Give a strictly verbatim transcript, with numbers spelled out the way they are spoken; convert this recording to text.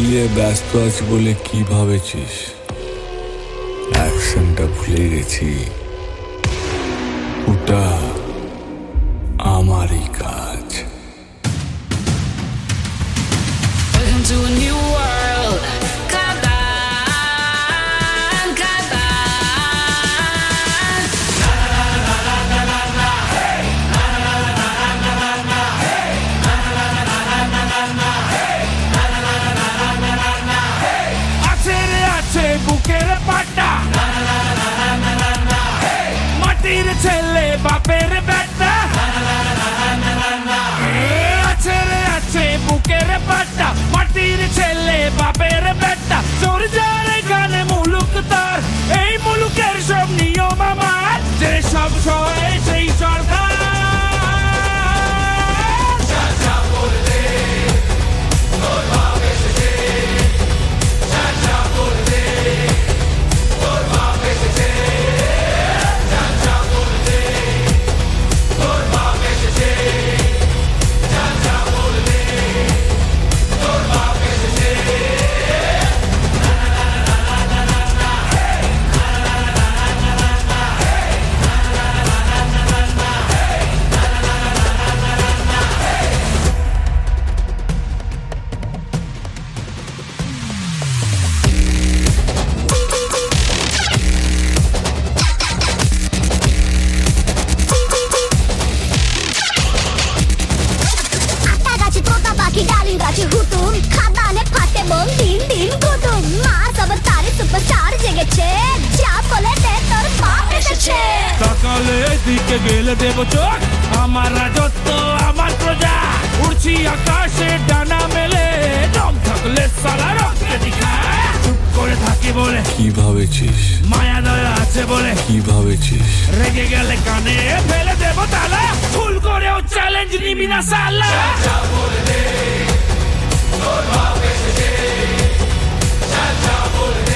নিয়ে ব্যস্ত আছি বলে কি ভাবেছিস? অ্যাকশনটা ভুলে গেছি। ওটা আমারই কাজ। Welcome to a new world. Kaban, Kaban. Na na na na na na na. Hey. Na na na na na na na. Hey. Na na na na na na na. Hey. Na na na na na na na. Hey. Ache re ache buker patta. Na na na na na na na. Hey. Matir chele baper betta. Na na na na na na. Hey. Ache re ache buker patta. মাটির ছেলে বাপের বেটা চোর যারে গানে মুলুক তার এই মুলুকের সব নিয়ম আমার যে সব সয়ে সেই সরকার চাচা বললে তোর বাপ এসেছে চাচা বললে তোর বাপ এসেছে চাচা বললে তোর বাপ এসেছে চাচা বললে তোর বাপ এসেছে না না না না না না হে না না না না না না হে না না না না না না হে না না না না না হে আটা গাছে তোতা পাখি ডালিম গাছে হুতুম খাদানে ফাটে বোম দিন দিন গুদুম মাস অবতারে সুপারস্টার জেগেছে যা বলে দে তোর বাপ এসেছে সকালে দিকে গেলে দেব চোখ আমার রাজত্ব আমার প্রজা উড়ছি আকাশে ডানা মেলে দম থাকলে সারা রক্তে দিখা চুপ করে থাকি বলে কি ভাবেছিস? মায়া দয়া আছে বলে কি ভাবেছিস? রেগে গেলে কানে ফেলে দেব তালা ভুল করেও চ্যালেঞ্জ নিবি না সালা চাচা বললে তোর বাপ এসেছে চাচা বললে